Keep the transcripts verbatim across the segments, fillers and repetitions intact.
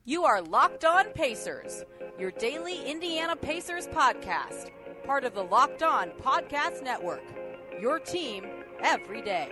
You are Locked On Pacers, your daily Indiana Pacers podcast, part of the Locked On Podcast Network, your team every day.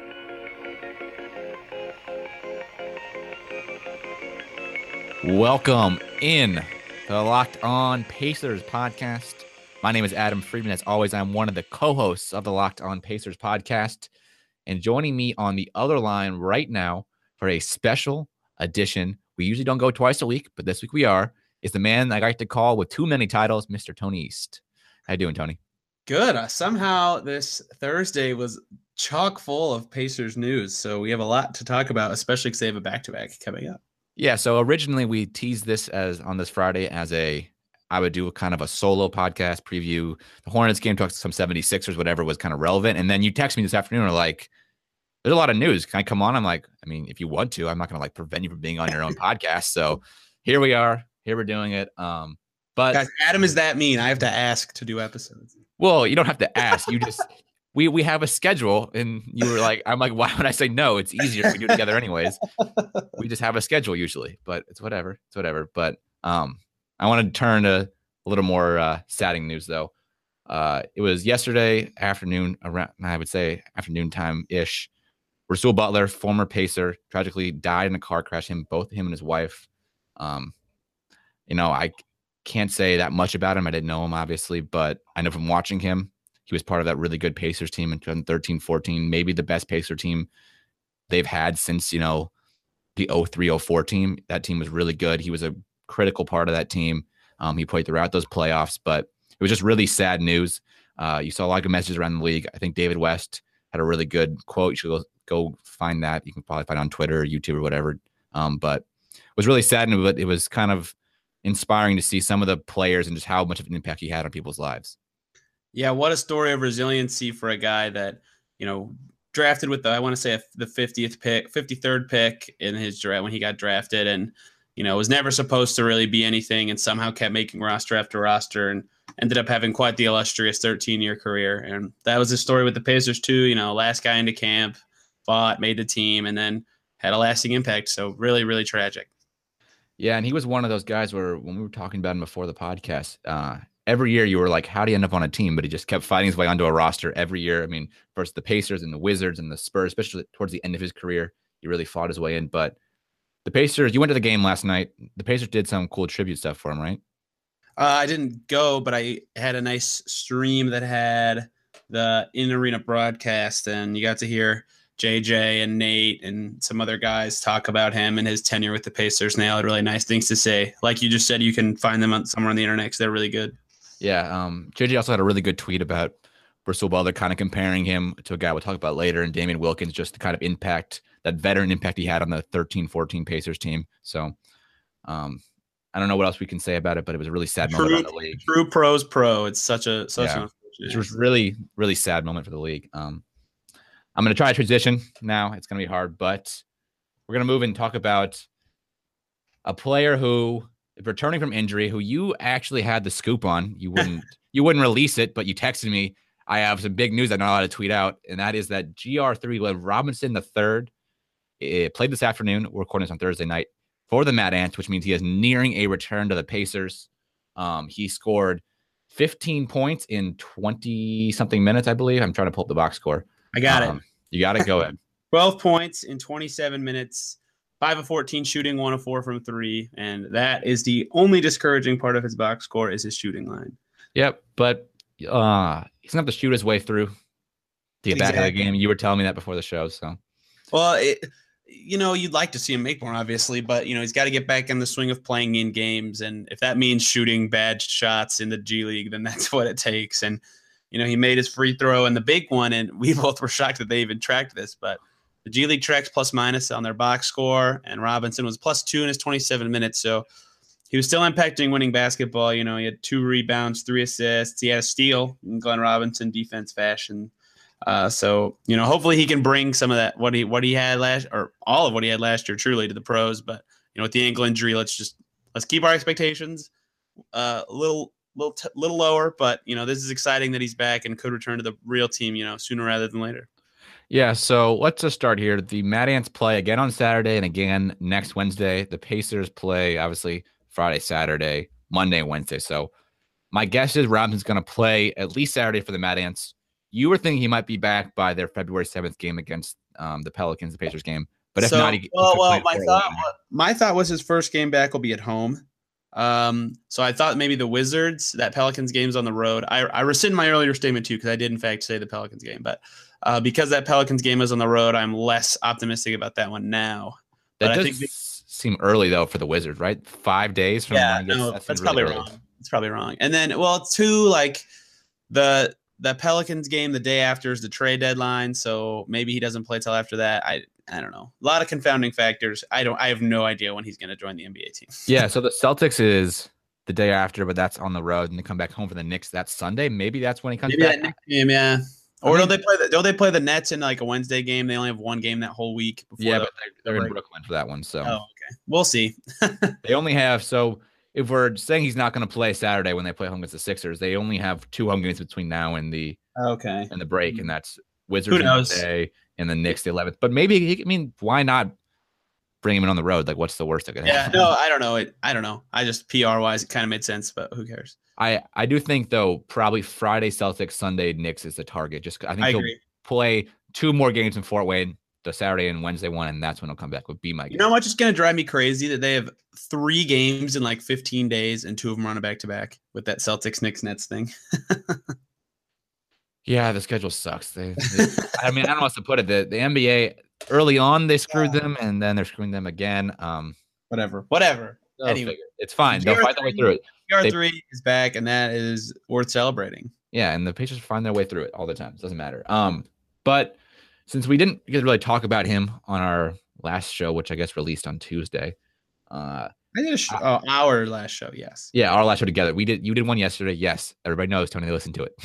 Welcome in to the Locked On Pacers podcast. My name is Adam Friedman. As always, I'm one of the co-hosts of the Locked On Pacers podcast. And joining me on the other line right now for a special edition, we usually don't go twice a week, but this week we are, is the man I like to call with too many titles, Mister Tony East. How you doing, Tony? Good. Uh, somehow this Thursday was chock full of Pacers news, so we have a lot to talk about, especially because they have a back-to-back coming up. Yeah, so originally we teased this as on this Friday as a, I would do a kind of a solo podcast preview. The Hornets game, talk to some seventy-sixers, whatever was kind of relevant. And then you text me this afternoon, or like, there's a lot of news. Can I come on? I'm like, I mean, if you want to, I'm not going to like prevent you from being on your own podcast. So here we are. Here we're doing it. Um, but Guys, Adam is that mean. I have to ask to do episodes. Well, you don't have to ask. You just we we have a schedule, and you were like, I'm like, why would I say no? It's easier if we do it together anyways. We just have a schedule usually, but it's whatever. It's whatever. But um, I want to turn to a little more uh, saddening news though. Uh, it was yesterday afternoon, around I would say afternoon time ish. Rasul Butler, former Pacer, tragically died in a car crash. Him, both him and his wife. Um, you know, I can't say that much about him. I didn't know him, obviously, but I know from watching him, he was part of that really good Pacers team in twenty thirteen fourteen, maybe the best Pacer team they've had since, you know, the oh three oh four team. That team was really good. He was a critical part of that team. Um, he played throughout those playoffs, but it was just really sad news. Uh, you saw a lot of good messages around the league. I think David West had a really good quote. You should go, go find that. You can probably find it on Twitter or YouTube or whatever. Um, but it was really sad, and it was kind of inspiring to see some of the players and just how much of an impact he had on people's lives. Yeah, what a story of resiliency for a guy that, you know, drafted with the, I want to say the fiftieth pick, fifty-third pick in his draft when he got drafted, and, you know, was never supposed to really be anything, and somehow kept making roster after roster and ended up having quite the illustrious thirteen-year career. And that was his story with the Pacers too. You know, last guy into camp, fought, made the team, and then had a lasting impact. So really, really tragic. Yeah, and he was one of those guys where when we were talking about him before the podcast, uh, every year you were like, how do you end up on a team? But he just kept fighting his way onto a roster every year. I mean, first the Pacers and the Wizards and the Spurs, especially towards the end of his career, he really fought his way in. But the Pacers, you went to the game last night. The Pacers did some cool tribute stuff for him, right? Uh, I didn't go, but I had a nice stream that had the in-arena broadcast, and you got to hear J J and Nate and some other guys talk about him and his tenure with the Pacers. And they all had really nice things to say. Like you just said, you can find them on, somewhere on the internet because they're really good. Yeah. Um, J J also had a really good tweet about Rasul Butler, kind of comparing him to a guy we'll talk about later, and Damian Wilkins, just the kind of impact, that veteran impact he had on the thirteen fourteen Pacers team. So um, I don't know what else we can say about it, but it was a really sad true, moment for the league. True pros pro. It's such a such yeah. an It was really, really sad moment for the league. Um, I'm going to try to transition now. It's going to be hard, but we're going to move and talk about a player who is returning from injury, who you actually had the scoop on. You wouldn't, you wouldn't release it, but you texted me. I have some big news I'm not allowed to tweet out, and that is that G R three, Glenn Robinson the third, played this afternoon. We're recording this on Thursday night for the Mad Ants, which means he is nearing a return to the Pacers. Um, he scored fifteen points in twenty something minutes, I believe. I'm trying to pull up the box score. I got um, it. You got it. Go ahead. twelve points in twenty-seven minutes, five of fourteen shooting, one of four from three. And that is the only discouraging part of his box score is his shooting line. Yep. But uh, he's going to have to shoot his way through to get exactly. back in the game. You were telling me that before the show. So, well, it, you know, you'd like to see him make more, obviously, but, you know, he's got to get back in the swing of playing in games. And if that means shooting bad shots in the G League, then that's what it takes. And, you know, he made his free throw and the big one, and we both were shocked that they even tracked this, but the G League tracks plus minus on their box score, and Robinson was plus two in his twenty-seven minutes. So he was still impacting winning basketball. You know, he had two rebounds, three assists. He had a steal in Glenn Robinson defense fashion. Uh, so, you know, hopefully he can bring some of that, what he, what he had last, or all of what he had last year, truly, to the pros. But, you know, with the ankle injury, let's just, let's keep our expectations uh, a little, little, t- little lower. But, you know, this is exciting that he's back and could return to the real team, you know, sooner rather than later. Yeah, so let's just start here. The Mad Ants play again on Saturday and again next Wednesday. The Pacers play obviously Friday, Saturday, Monday, and Wednesday. So my guess is Robinson's going to play at least Saturday for the Mad Ants. You were thinking he might be back by their February seventh game against um, the Pelicans, the Pacers game. But if so, not, he, he well, could well, play my Portland. thought, my thought was his first game back will be at home. Um, so I thought maybe the Wizards, that Pelicans game's on the road. I, I rescind my earlier statement too, because I did in fact say the Pelicans game, but uh, because that Pelicans game is on the road, I'm less optimistic about that one now. That but does I think seem early though for the Wizards, right? Five days from yeah, when he gets, no, that that's seems really probably early. wrong. It's probably wrong. And then, well, two like the the Pelicans game the day after is the trade deadline, so maybe he doesn't play till after that. I I don't know. A lot of confounding factors. I don't. I have no idea when he's going to join the N B A team. Yeah, so the Celtics is the day after, but that's on the road, and they come back home for the Knicks. That's Sunday. Maybe that's when he comes maybe back. that Knicks game, yeah. I Or mean, don't they play the don't they play the Nets in like a Wednesday game? They only have one game that whole week. Before yeah, the, but they're, they're in Brooklyn for that one, so oh, okay. We'll see. they only have so. If we're saying he's not going to play Saturday when they play home against the Sixers, they only have two home games between now and the okay and the break, and that's Wizards Who knows? Monday and the Knicks the eleventh. But maybe he, I mean, why not bring him in on the road? Like, what's the worst that could Yeah, happen? no, I don't know. It I don't know. I just P R wise, it kind of made sense, but who cares? I I do think though probably Friday Celtics, Sunday Knicks is the target. Just I think I he'll agree. play two more games in Fort Wayne, the Saturday and Wednesday one, and that's when he'll come back. Would be my guess. You know what's just gonna drive me crazy that they have three games in like fifteen days and two of them are on a back to back with that Celtics Knicks Nets thing. Yeah, the schedule sucks. They, they I mean, I don't know how else to put it. The the N B A early on they screwed Yeah. them, and then they're screwing them again. Um, Whatever. Whatever. they'll Anyway. figure it. It's fine. They'll fight their way through it. P R They- three is back, and that is worth celebrating. Yeah, and the Pacers find their way through it all the time. It doesn't matter. Um, but since we didn't get to really talk about him on our last show, which I guess released on Tuesday, uh, I did a sh- oh, our last show, yes. yeah, our last show together. We did. You did one yesterday. Yes, everybody knows. Tony, they listened to it.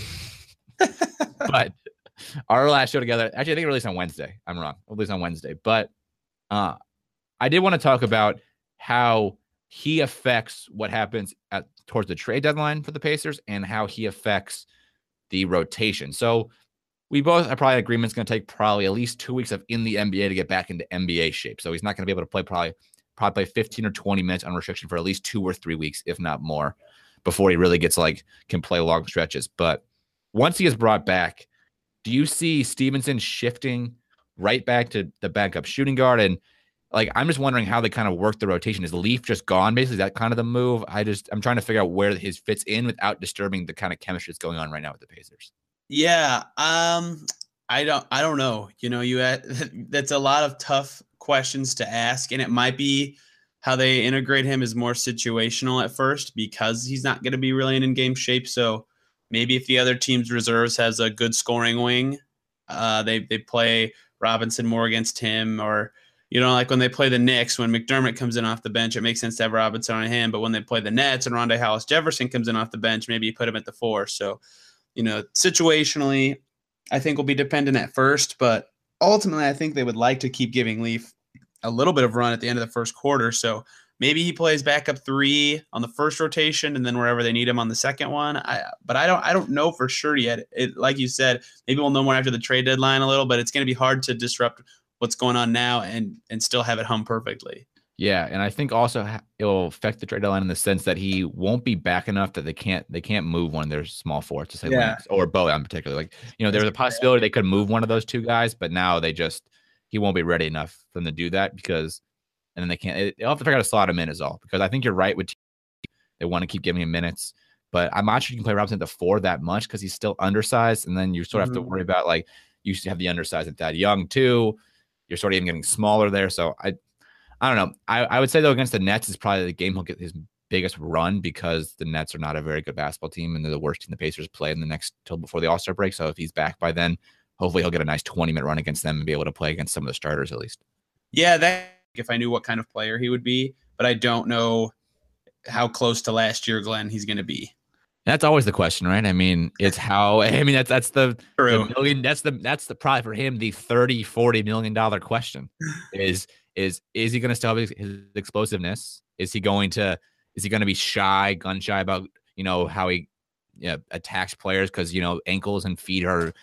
But our last show together, actually, I think it released on Wednesday. I'm wrong. It released on Wednesday. But uh, I did want to talk about how he affects what happens at towards the trade deadline for the Pacers and how he affects the rotation. So we both are probably in agreement it's going to take probably at least two weeks of in the N B A to get back into N B A shape. So he's not going to be able to play probably probably play fifteen or twenty minutes on restriction for at least two or three weeks, if not more, before he really gets like can play long stretches. But once he is brought back, do you see Stevenson shifting right back to the backup shooting guard? And like, I'm just wondering how they kind of work the rotation. Is Leaf just gone? Basically, is that kind of the move? I just, I'm trying to figure out where his fits in without disturbing the kind of chemistry that's going on right now with the Pacers. Yeah, um, I don't, I don't know. You know, you had, that's a lot of tough questions to ask, and it might be how they integrate him is more situational at first because he's not going to be really in in-game shape. So maybe if the other team's reserves has a good scoring wing, uh, they they play Robinson more against him, or you know, like when they play the Knicks, when McDermott comes in off the bench, it makes sense to have Robinson on him. But when they play the Nets and Rondé Hollis Jefferson comes in off the bench, maybe you put him at the four. So, you know, situationally, I think will be dependent at first. But ultimately, I think they would like to keep giving Leaf a little bit of run at the end of the first quarter. So maybe he plays backup three on the first rotation, and then wherever they need him on the second one. I, but I don't, I don't know for sure yet. It, like you said, maybe we'll know more after the trade deadline a little. But it's going to be hard to disrupt what's going on now and and still have it hum perfectly. Yeah, and I think also it'll affect the trade deadline in the sense that he won't be back enough that they can't they can't move one of their small forwards to say Yeah. Lance or Bojan particularly. Like, you know, there's a possibility they could move one of those two guys, but now they just he won't be ready enough for them to do that because and then they can't. They'll have to figure out to slot him in is all. Because I think you're right with teams, they want to keep giving him minutes, but I'm not sure you can play Robinson at the four that much because he's still undersized, and then you sort of Mhm. have to worry about like you used to have the undersized at that young too. You're sort of even getting smaller there. So I I don't know. I, I would say, though, against the Nets is probably the game he'll get his biggest run because the Nets are not a very good basketball team and they're the worst team the Pacers play in the next till before the All-Star break. So if he's back by then, hopefully he'll get a nice twenty-minute run against them and be able to play against some of the starters at least. Yeah, that if I knew what kind of player he would be, but I don't know how close to last year, Glenn, he's going to be. That's always the question, right? I mean, it's how I mean that's that's the, True. the million that's the that's the probably for him the thirty, forty million dollar question is is is he going to still have his, his explosiveness? Is he going to is he going to be shy, gun shy about, you know, how he you know, attacks players because, you know, ankles and feet are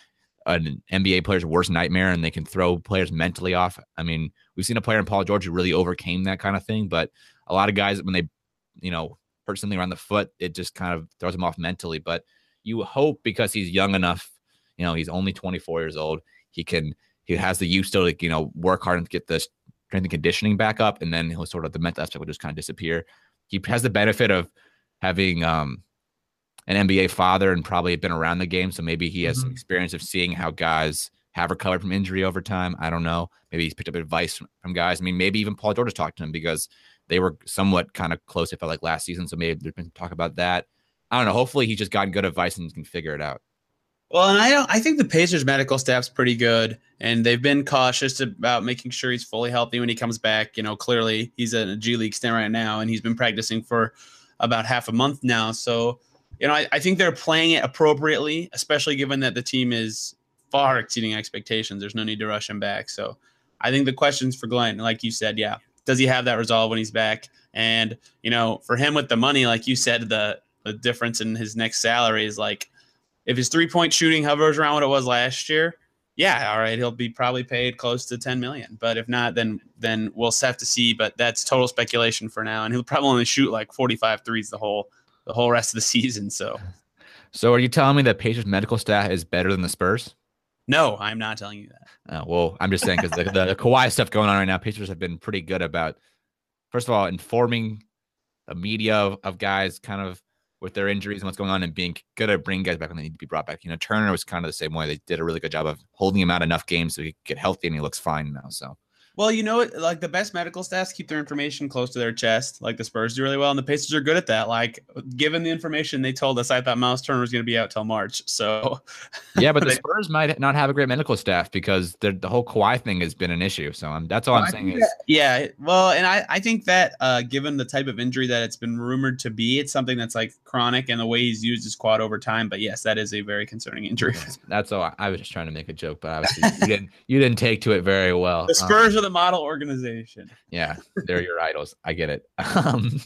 an N B A player's worst nightmare, and they can throw players mentally off. I mean, we've seen a player in Paul George who really overcame that kind of thing, but a lot of guys, when they, you know, hurt something around the foot, it just kind of throws them off mentally. But you hope, because he's young enough, you know, he's only twenty-four years old, he can, he has the youth still to, you know, work hard and get the strength and conditioning back up, and then he'll sort of, the mental aspect will just kind of disappear. He has the benefit of having um, an N B A father and probably been around the game, so maybe he has mm-hmm. some experience of seeing how guys have recovered from injury over time. I don't know. Maybe he's picked up advice from, from guys. I mean, maybe even Paul George has talked to him, because they were somewhat kind of close, it felt like, last season, so maybe there's been talk about that. I don't know. Hopefully he's just gotten good advice and can figure it out. Well, and I don't, I think the Pacers medical staff's pretty good, and they've been cautious about making sure he's fully healthy when he comes back. You know, clearly he's in a G League stint right now, and he's been practicing for about half a month now. So, you know, I, I think they're playing it appropriately, especially given that the team is far exceeding expectations. There's no need to rush him back. So I think the questions for Glenn, like you said, yeah, does he have that resolve when he's back? And, you know, for him with the money, like you said, the, the difference in his next salary is like, if his three-point shooting hovers around what it was last year, yeah, all right, he'll be probably paid close to ten million dollars. But if not, then then we'll have to see. But that's total speculation for now, and he'll probably only shoot like forty-five threes the whole the whole rest of the season. So, so are you telling me that Pacers medical staff is better than the Spurs? No, I'm not telling you that. Uh, well, I'm just saying, because the, the, the Kawhi stuff going on right now, Pacers have been pretty good about, first of all, informing the media of, of guys kind of with their injuries and what's going on, and being good at bringing guys back when they need to be brought back. You know, Turner was kind of the same way. They did a really good job of holding him out enough games so he could get healthy, and he looks fine now. So, well, you know, like the best medical staffs keep their information close to their chest, like the Spurs do really well, and the Pacers are good at that. Like, given the information they told us, I thought Miles Turner was going to be out till March. So, yeah, but the Spurs might not have a great medical staff, because the whole Kawhi thing has been an issue. So um, that's all well, I'm saying is, that, yeah, well, and I, I think that uh, given the type of injury that it's been rumored to be, it's something that's like chronic, and the way he's used his quad over time. But yes, that is a very concerning injury. That's all. I was just trying to make a joke, but obviously you didn't. You didn't take to it very well. The Spurs um, are the model organization. Yeah, they're your idols. I get it. Um,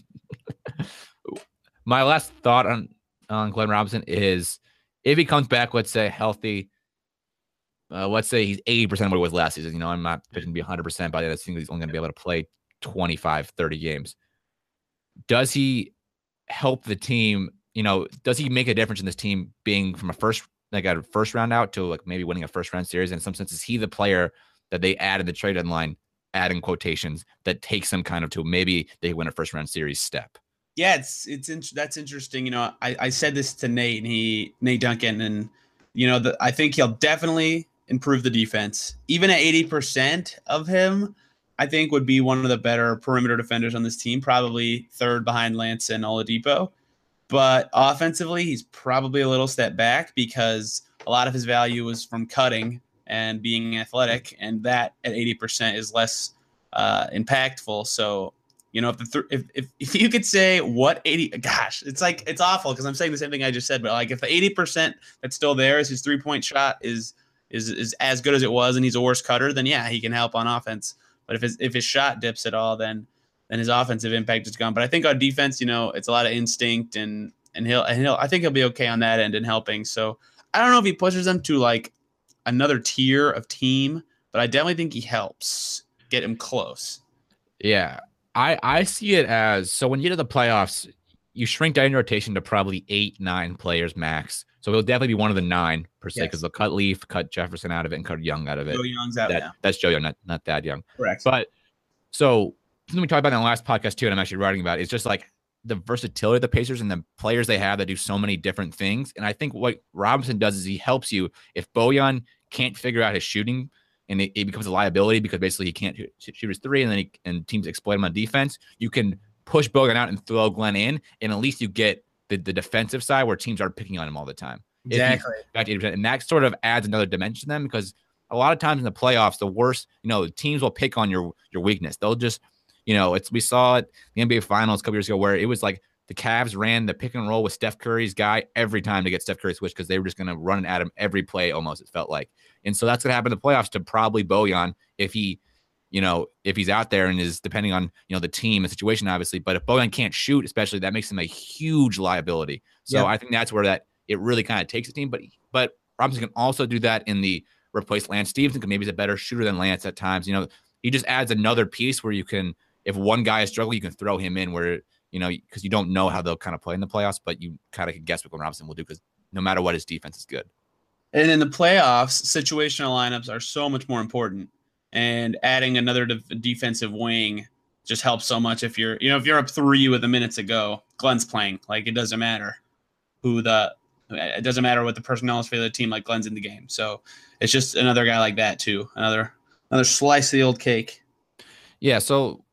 my last thought on on Glenn Robinson is, if he comes back, let's say healthy, uh, let's say he's eighty percent of what he was last season. You know, I'm not going to be one hundred percent by the end of the season. He's only going to be able to play twenty-five, thirty games. Does he help the team? You know, does he make a difference in this team being from a first, like a first round out to like maybe winning a first round series? In some sense, is he the player that they added the trade deadline, adding quotations, that takes them kind of to maybe they win a first round series step? Yeah, it's it's in, that's interesting. You know, I, I said this to Nate and he Nate Duncan, and you know, the, I think he'll definitely improve the defense. Even at eighty percent of him, I think would be one of the better perimeter defenders on this team, probably third behind Lance and Oladipo. But offensively, he's probably a little step back, because a lot of his value is from cutting and being athletic, and that at eighty percent is less uh, impactful. So, you know, if the th- if, if if you could say what eighty, gosh, it's like, it's awful because I'm saying the same thing I just said, but like if the eighty percent that's still there is his three point shot is is is as good as it was, and he's a worse cutter, then yeah, he can help on offense. But if his if his shot dips at all, then then his offensive impact is gone. But I think on defense, you know, it's a lot of instinct, and and he'll and he'll I think he'll be okay on that end and helping. So I don't know if he pushes them to like another tier of team, but I definitely think he helps get him close. Yeah, I, I see it as, so when you get to the playoffs, you shrink down your rotation to probably eight, nine players max. So he'll definitely be one of the nine per se, because yes. they'll cut Leaf, cut Jefferson out of it, and cut Young out of it. Joe Young's out that, now. That's Joe Young, not, not that Young. Correct. But so something we talked about in the last podcast too, and I'm actually writing about, is just like the versatility of the Pacers and the players they have that do so many different things. And I think what Robinson does is he helps you. If Bojan can't figure out his shooting, and it, it becomes a liability because basically he can't shoot his three, and then he, and teams exploit him on defense, you can push Bojan out and throw Glenn in, and at least you get the, the defensive side where teams are picking on him all the time. Exactly. Back to eighty percent, and that sort of adds another dimension to them, because a lot of times in the playoffs, the worst, you know, teams will pick on your your weakness. They'll just, you know, it's we saw it in the N B A Finals a couple years ago where it was like the Cavs ran the pick and roll with Steph Curry's guy every time to get Steph Curry switched, because they were just going to run at him every play almost, it felt like. And so that's going to happen in the playoffs to probably Bojan if he, you know, if he's out there and is depending on, you know, the team and situation, obviously. But if Bojan can't shoot, especially, that makes him a huge liability. So yeah. I think that's where that it really kind of takes the team. But but Robinson can also do that in the replace Lance Stevenson, maybe he's a better shooter than Lance at times. You know, he just adds another piece where you can, if one guy is struggling, you can throw him in where, you know, because you don't know how they'll kind of play in the playoffs, but you kind of can guess what Glenn Robinson will do because no matter what, his defense is good. And in the playoffs, situational lineups are so much more important. And adding another de- defensive wing just helps so much. If you're, you know, if you're up three with a minute to go, Glenn's playing. Like, it doesn't matter who the, it doesn't matter what the personnel is for the team. Like, Glenn's in the game. So it's just another guy like that too. Another, another slice of the old cake. Yeah. So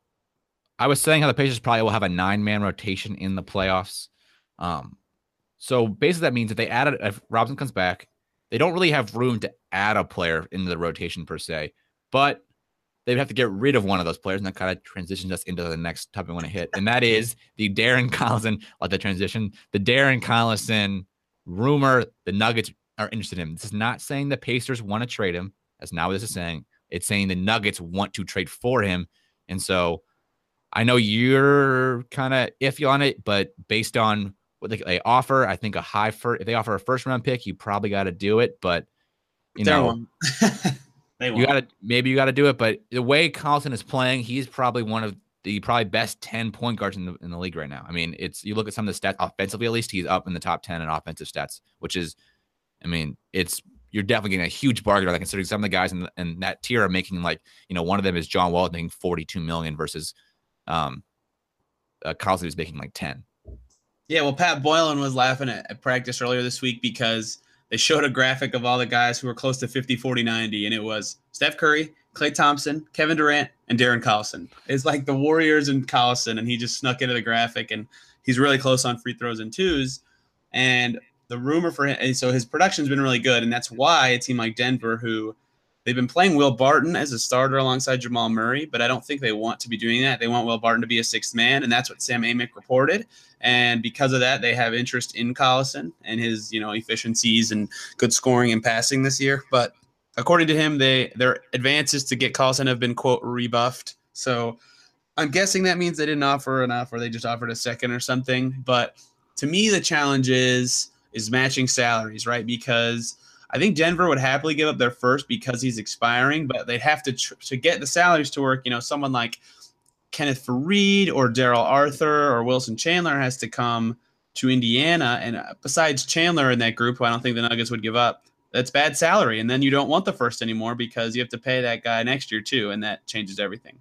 I was saying how the Pacers probably will have a nine man rotation in the playoffs. Um, so basically that means if they add it, if Robinson comes back, they don't really have room to add a player into the rotation per se, but they'd have to get rid of one of those players, and that kind of transitions us into the next topic I want to hit, and that is the Darren Collison, like the transition, the Darren Collison rumor the Nuggets are interested in him. This is not saying the Pacers want to trade him. That's not what this is saying. It's saying the Nuggets want to trade for him, and so I know you're kind of iffy on it, but based on what they, they offer, I think a high first, if they offer a first round pick, you probably got to do it. But you They know, won't. They won't. you got to maybe you got to do it. But the way Collison is playing, he's probably one of the probably best ten point guards in the in the league right now. I mean, it's you look at some of the stats offensively, at least he's up in the top ten in offensive stats, which is, I mean, it's you're definitely getting a huge bargain on that, considering some of the guys in, the, in that tier are making, like, you know, one of them is John Wall making forty-two million versus um, uh, Collison is making like ten. Yeah, well, Pat Boylan was laughing at, at practice earlier this week because they showed a graphic of all the guys who were close to fifty, forty, ninety, and it was Steph Curry, Klay Thompson, Kevin Durant, and Darren Collison. It's like the Warriors and Collison, and he just snuck into the graphic, and he's really close on free throws and twos. And the rumor for him, and so his production's been really good, and that's why a team like Denver, who they've been playing Will Barton as a starter alongside Jamal Murray, but I don't think they want to be doing that. They want Will Barton to be a sixth man, and that's what Sam Amick reported. And because of that, they have interest in Collison and his, you know, efficiencies and good scoring and passing this year. But according to him, they their advances to get Collison have been, quote, rebuffed. So I'm guessing that means they didn't offer enough, or they just offered a second or something. But to me, the challenge is is matching salaries, right? Because I think Denver would happily give up their first because he's expiring, but they'd have to tr- to get the salaries to work. You know, someone like Kenneth Faried or Daryl Arthur or Wilson Chandler has to come to Indiana. And besides Chandler in that group, who I don't think the Nuggets would give up, that's bad salary. And then you don't want the first anymore because you have to pay that guy next year too, and that changes everything.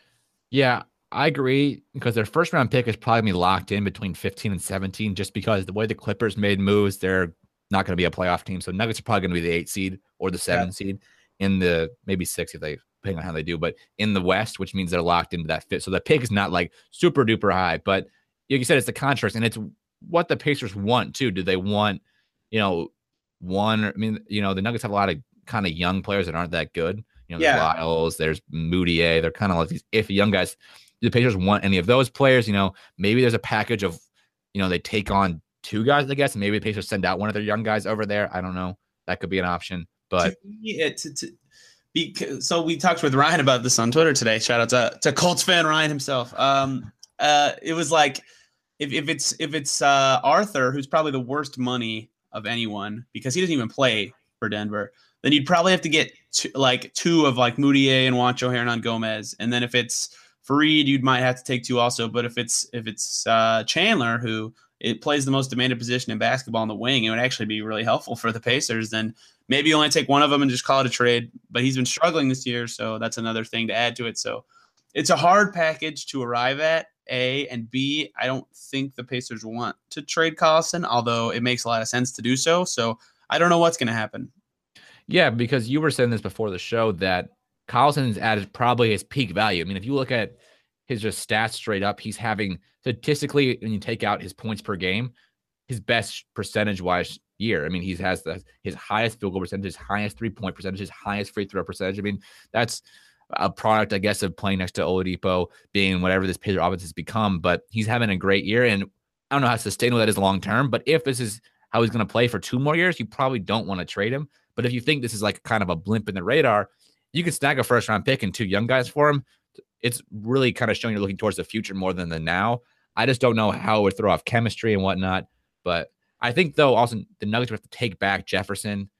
Yeah, I agree, because their first round pick is probably going to be locked in between fifteen and seventeen, just because the way the Clippers made moves, they're not going to be a playoff team. So Nuggets are probably going to be the eight seed or the seven yeah. seed in the maybe six if they, depending on how they do, but in the West, which means they're locked into that fit. So the pick is not like super duper high, but like you said, it's the contrast, and it's what the Pacers want too. Do they want, you know, one, I mean, you know, the Nuggets have a lot of kind of young players that aren't that good. You know, there's yeah. Lyles, there's Moutier. They're kind of like these iffy young guys. Do the Pacers want any of those players? You know, maybe there's a package of, you know, they take on two guys, I guess, and maybe the Pacers send out one of their young guys over there. I don't know. That could be an option, but yeah, to, to, because, so we talked with Ryan about this on Twitter today. Shout out to, to Colts fan Ryan himself. Um, uh, it was like, if, if it's if it's uh, Arthur, who's probably the worst money of anyone because he doesn't even play for Denver, then you'd probably have to get two, like two of like Moutier and Juancho Hernan Gomez, and then if it's Faried, you might have to take two also. But if it's if it's uh, Chandler, who it plays the most demanded position in basketball on the wing, it would actually be really helpful for the Pacers. Then maybe you only take one of them and just call it a trade. But he's been struggling this year, so that's another thing to add to it. So it's a hard package to arrive at, A, and B, I don't think the Pacers want to trade Collison, although it makes a lot of sense to do so. So I don't know what's going to happen. Yeah, because you were saying this before the show that Collison is at probably his peak value. I mean, if you look at his just stats straight up, he's having statistically, when you take out his points per game, his best percentage-wise year. I mean, he has the, his highest field goal percentage, his highest three-point percentage, his highest free throw percentage. I mean, that's a product, I guess, of playing next to Oladipo, being whatever this Pacer offense has become. But he's having a great year, and I don't know how sustainable that is long-term. But if this is how he's going to play for two more years, you probably don't want to trade him. But if you think this is like kind of a blimp in the radar, you can snag a first-round pick and two young guys for him. It's really kind of showing you're looking towards the future more than the now. I just don't know how it would throw off chemistry and whatnot. But I think, though, also the Nuggets would have to take back Jefferson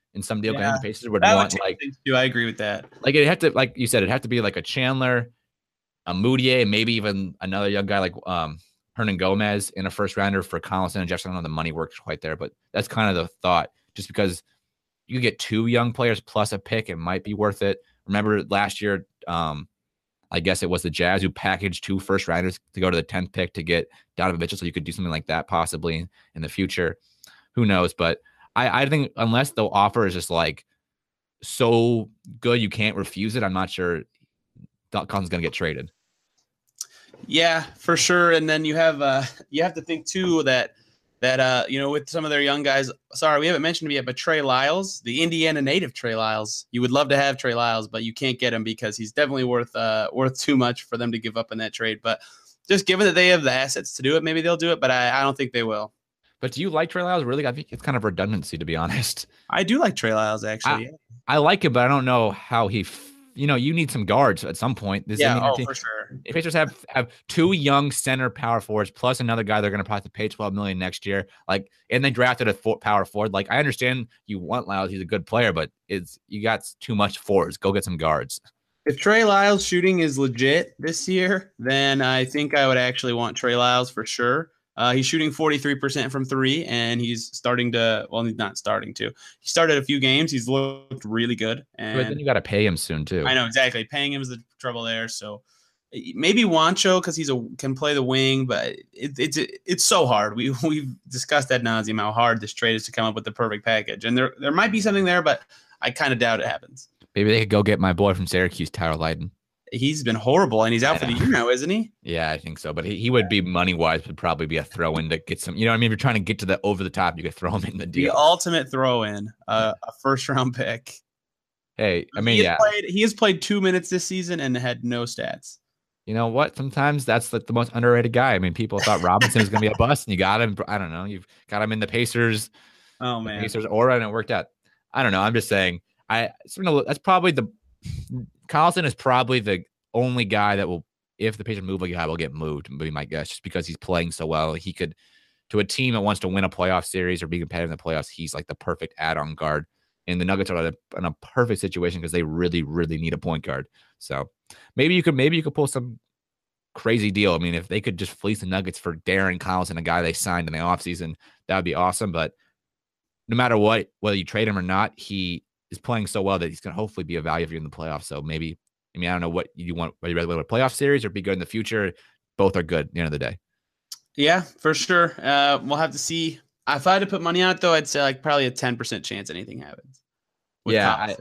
in some deal. Yeah, going the Pacers would that would want change like things too. I agree with that. like it had to like you said, it have to be like a Chandler, a Moutier, maybe even another young guy like um Hernan Gomez in a first rounder for Collison and Jefferson. I don't know the money works quite there, but that's kind of the thought. Just because you get two young players plus a pick, it might be worth it. Remember last year, um, I guess it was the Jazz who packaged two first rounders to go to the tenth pick to get Donovan Mitchell, so you could do something like that possibly in the future. Who knows? But I, I think unless the offer is just like so good you can't refuse it, I'm not sure Collison's going to get traded. Yeah, for sure. And then you have uh, you have to think too that that uh, you know, with some of their young guys. Sorry, we haven't mentioned him yet, but Trey Lyles, the Indiana native Trey Lyles. You would love to have Trey Lyles, but you can't get him because he's definitely worth uh, worth too much for them to give up in that trade. But just given that they have the assets to do it, maybe they'll do it. But I, I don't think they will. But do you like Trey Lyles? Really, I think it's kind of redundancy, to be honest. I do like Trey Lyles, actually. I, I like him, but I don't know how he. F- you know, you need some guards at some point. This yeah, Indiana oh, team, for sure. If Pacers have have two young center power forwards plus another guy they're going to probably have to pay twelve million dollars next year, like, and they drafted a four, power forward. Like, I understand you want Lyles; he's a good player, but it's you got too much forwards. Go get some guards. If Trey Lyles shooting is legit this year, then I think I would actually want Trey Lyles for sure. Uh, he's shooting forty-three percent from three, and he's starting to, well, he's not starting to. He started a few games. He's looked really good. And but then you got to pay him soon, too. I know, exactly. Paying him is the trouble there. So maybe Juancho because he's a can play the wing, but it, it's it's so hard. We, we've discussed ad nauseum how hard this trade is to come up with the perfect package. And there, there might be something there, but I kind of doubt it happens. Maybe they could go get my boy from Syracuse, Tyler Lydon. He's been horrible, and he's out for the year now, isn't he? Yeah, I think so. But he, he would be money-wise, would probably be a throw-in to get some, you know what I mean? If you're trying to get to the over-the-top, you could throw him in the deal. The ultimate throw-in, uh, a first-round pick. Hey, I mean, he yeah. Played, he has played two minutes this season and had no stats. You know what? Sometimes that's like the most underrated guy. I mean, people thought Robinson was going to be a bust, and you got him. I don't know. You've got him in the Pacers. Oh, man. Pacers aura, and it worked out. I don't know. I'm just saying. I That's probably the – Collison is probably the – only guy that will, if the Pacers move a guy, will get moved, would be my guess, just because he's playing so well. He could, to a team that wants to win a playoff series or be competitive in the playoffs, he's like the perfect add-on guard. And the Nuggets are in a perfect situation because they really, really need a point guard. So maybe you could, maybe you could pull some crazy deal. I mean, if they could just fleece the Nuggets for Darren Collison, a guy they signed in the offseason, that would be awesome. But no matter what, whether you trade him or not, he is playing so well that he's going to hopefully be a value for you in the playoffs. So maybe. I mean, I don't know what you want, whether you rather win a playoff series or be good in the future. Both are good at the end of the day. Yeah, for sure. Uh, we'll have to see. If I had to put money on it, though, I'd say like probably a ten percent chance anything happens. Yeah, I,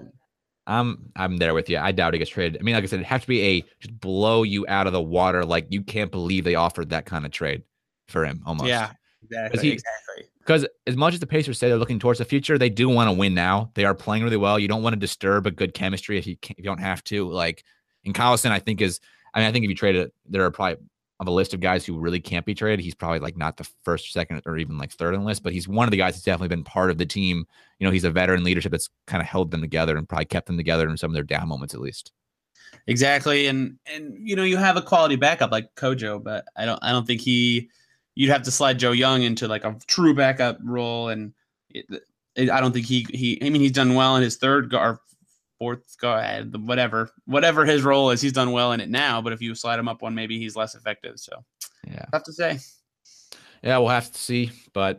I'm I'm there with you. I doubt he gets traded. I mean, like I said, it'd have to be a just blow you out of the water. Like, you can't believe they offered that kind of trade for him almost. Yeah, exactly. He, exactly. Because as much as the Pacers say they're looking towards the future, they do want to win now. They are playing really well. You don't want to disturb a good chemistry if you can't, if you don't have to. Like, and Collison, I think is, I mean, I think if you trade it, there are probably of a list of guys who really can't be traded. He's probably like not the first, second, or even like third on the list, but he's one of the guys that's definitely been part of the team. You know, he's a veteran leadership that's kind of held them together and probably kept them together in some of their down moments at least. Exactly, and and you know, you have a quality backup like Kojo, but I don't I don't think he. You'd have to slide Joe Young into like a true backup role, and it, it, I don't think he he. I mean, he's done well in his third or fourth guard, whatever whatever his role is. He's done well in it now, but if you slide him up one, maybe he's less effective. So yeah, I have to say. Yeah, we'll have to see, but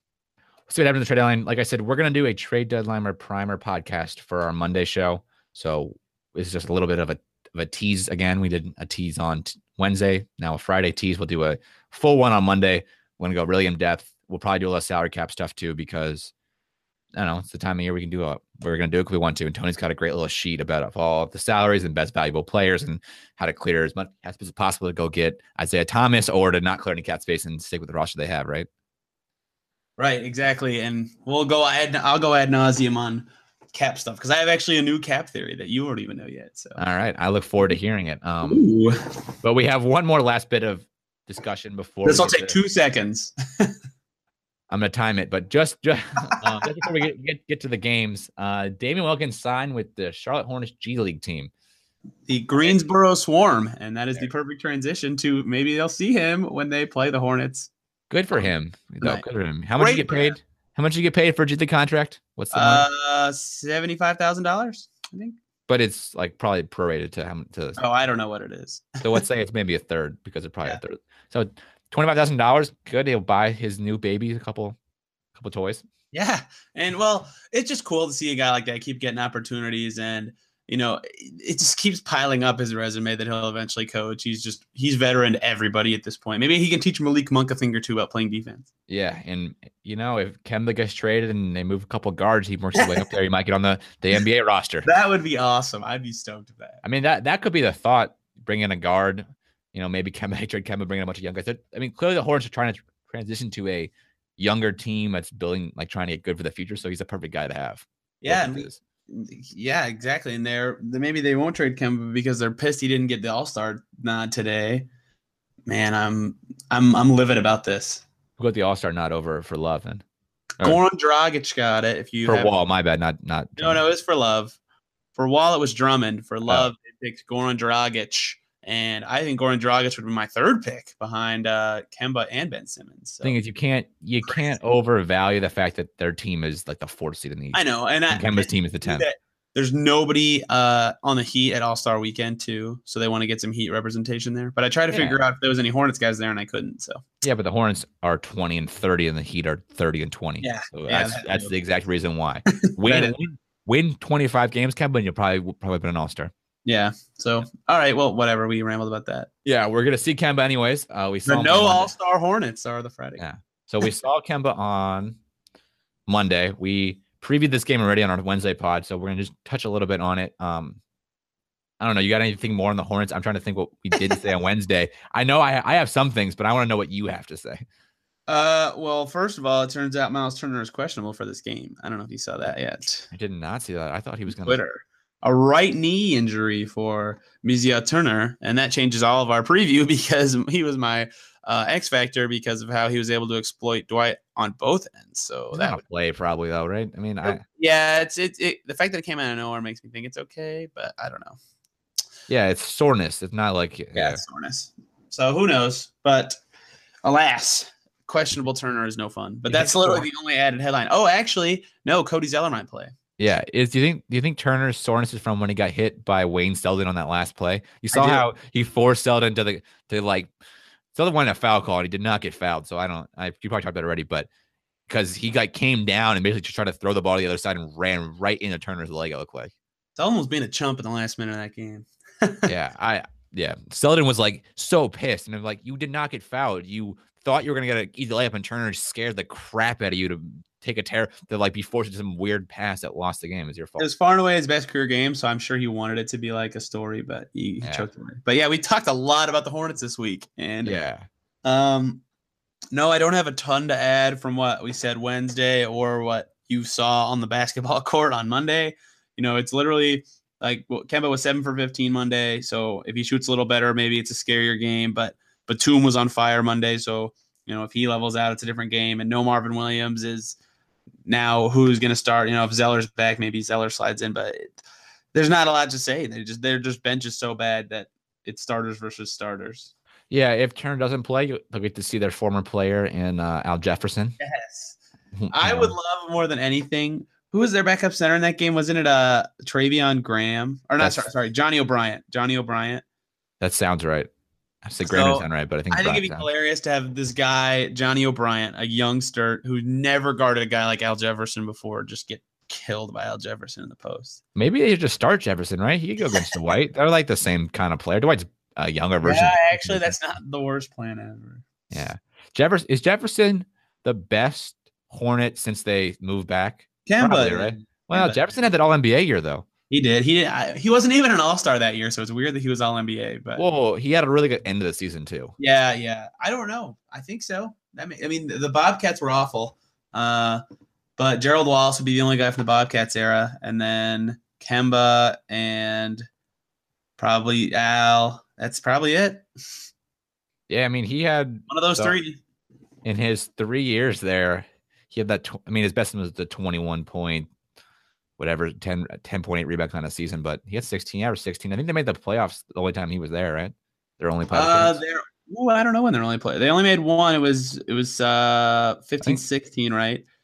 we'll see what happens in the trade deadline. Like I said, we're gonna do a trade deadline or primer podcast for our Monday show. So it's just a little bit of a of a tease again. We did a tease on t- Wednesday, now a Friday tease. We'll do a full one on Monday. We're going to go really in depth. We'll probably do a little salary cap stuff too, because I don't know, it's the time of year we can do it. We're going to do it because we want to. And Tony's got a great little sheet about all the salaries and best valuable players and how to clear as much as possible to go get Isaiah Thomas or to not clear any cap space and stick with the roster they have. Right. Right. Exactly. And we'll go ahead. I'll go ad nauseum on cap stuff because I have actually a new cap theory that you don't even know yet. So all right, I look forward to hearing it. Um, Ooh. But we have one more last bit of discussion before this will take to, two seconds. I'm gonna time it, but just just, uh, just before we get, get get to the games, uh, Damian Wilkins signed with the Charlotte Hornets G League team, the Greensboro Swarm, and that is the perfect transition to maybe they'll see him when they play the Hornets. Good for him. Right. Good for him. How much did he get paid? How How much you get paid for the contract? What's the money? Uh, seventy-five thousand dollars, I think. But it's like probably prorated to how m- to. Oh, I don't know what it is. So let's say it's maybe a third because it's probably Yeah. a third. So twenty-five thousand dollars, good. He'll buy his new baby a couple, couple toys. Yeah. And well, it's just cool to see a guy like that keep getting opportunities. And, you know, it, it just keeps piling up his resume that he'll eventually coach. He's just, he's veteran to everybody at this point. Maybe he can teach Malik Monk a thing or two about playing defense. Yeah, and you know if Kemba gets traded and they move a couple guards, he works his way up there. He might get on the, the N B A roster. That would be awesome. I'd be stoked with that. I mean that that could be the thought. Bring in a guard. You know, maybe Kemba trade Kemba, bring in a bunch of young guys. I mean, clearly the Hornets are trying to transition to a younger team that's building, like trying to get good for the future. So he's a perfect guy to have. Yeah. Both And of we, his. yeah, exactly. And they're maybe they won't trade Kemba because they're pissed he didn't get the All-Star nod today. Man, I'm I'm I'm livid about this. Who got the All Star nod over for Love and or Goran Dragic got it. If you for have, Wall? My bad, not not. no, no, it's for Love. For Wall, it was Drummond. For Love, they picked Goran Dragic, and I think Goran Dragic would be my third pick behind uh, Kemba and Ben Simmons. So. Thing is, you can't you can't overvalue the fact that their team is like the fourth seed in the East. I know, and, And I, Kemba's team is the tenth. that there's nobody uh, on the Heat at All-Star Weekend too, so they want to get some Heat representation there. But I tried to Yeah. figure out if there was any Hornets guys there, and I couldn't. So Yeah, but the Hornets are twenty and thirty, and the Heat are thirty and twenty. Yeah, so yeah, that's that- that's the exact reason why. Win is- win, win twenty-five games, Kemba, and you'll probably probably been an All Star. yeah. So all right, well, whatever. We rambled about that. Yeah, we're gonna see Kemba anyways. Uh, we saw The him no on Monday. All-Star Hornets are the Friday. Yeah. So we saw Kemba on Monday. We previewed this game already on our Wednesday pod, so we're gonna just touch a little bit on it. Um, I don't know. You got anything more on the Hornets? I'm trying to think what we did say on Wednesday. I know I I have some things, but I want to know what you have to say. Uh, well, first of all, it turns out Miles Turner is questionable for this game. I don't know if you saw that yet. I did not see that. I thought he was gonna. Twitter. A right knee injury for Mizia Turner, and that changes all of our preview because he was my uh, X factor because of how he was able to exploit Dwight on both ends. So He's that not a play probably though, right? I mean, I yeah, it's it, it the fact that it came out of nowhere makes me think it's okay, but I don't know. yeah, it's soreness. It's not like Yeah, it's soreness. So who knows? But alas, questionable Turner is no fun. But You that's think literally so? the only added headline. Oh, actually, no, Cody Zeller might play. Yeah, is do you think do you think Turner's soreness is from when he got hit by Wayne Selden on that last play? You saw do. how he forced Selden to the to like Selden wanted a foul call and he did not get fouled. So I don't I you probably talked about it already, but because he like came down and basically just tried to throw the ball to the other side and ran right into Turner's leg, it looked like. It's almost being a chump in the last minute of that game. Yeah, I yeah. Selden was like so pissed and I'm like, you did not get fouled. You thought you were gonna get an easy layup and Turner scared the crap out of you to take a tear to like be forced into some weird pass that lost the game. Is your It fault. was far and away his best career game, so I'm sure he wanted it to be like a story, but he, he Yeah. choked away. But yeah, we talked a lot about the Hornets this week, and Yeah. um, no, I don't have a ton to add from what we said Wednesday or what you saw on the basketball court on Monday. You know, it's literally like well, Kemba was seven for fifteen Monday, so if he shoots a little better, maybe it's a scarier game. But Batum was on fire Monday, so you know if he levels out, it's a different game. And no Marvin Williams is. Now, who's going to start? You know, if Zeller's back, maybe Zeller slides in, but it, there's not a lot to say. They just their just bench is so bad that it's starters versus starters. Yeah, if Turner doesn't play, you- they'll get to see their former player in uh, Al Jefferson. Yes, who- I you would know, love more than anything. Who was their backup center in that game? Wasn't it uh Travion Graham or not? That's- Sorry, sorry, Johnny O'Bryant. Johnny O'Bryant. That sounds right. I say Graham So, sound right, but I think I think it'd Bryant be sounds- hilarious to have this guy Johnny O'Bryant, a youngster who never guarded a guy like Al Jefferson before, just get killed by Al Jefferson in the post. Maybe they should just start Jefferson, right? He could go against Dwight. They're like the same kind of player. Dwight's a younger version. Yeah, actually, that's not the worst plan ever. yeah. Jefferson is Jefferson the best Hornet since they moved back? Kemba, Probably, right? Well, Kemba. Jefferson had that All N B A year though. He did. He did. I, he wasn't even an All Star that year, so it's weird that he was All N B A. But Well, he had a really good end of the season too. yeah, yeah. I don't know. I think so. I mean, I mean, the Bobcats were awful. Uh, but Gerald Wallace would be the only guy from the Bobcats era, and then Kemba and probably Al. That's probably it. Yeah, I mean, he had One of those So- three. in his three years there, he had that. Tw- I mean, his best was the twenty-one point, whatever, ten, ten point eight rebound kind of season. But he had sixteen, average sixteen. I think they made the playoffs the only time he was there, right? Their only playoff. Uh, appearance. they're. Ooh, I don't know when they're only play. They only made one. It was it was uh fifteen think- sixteen, right?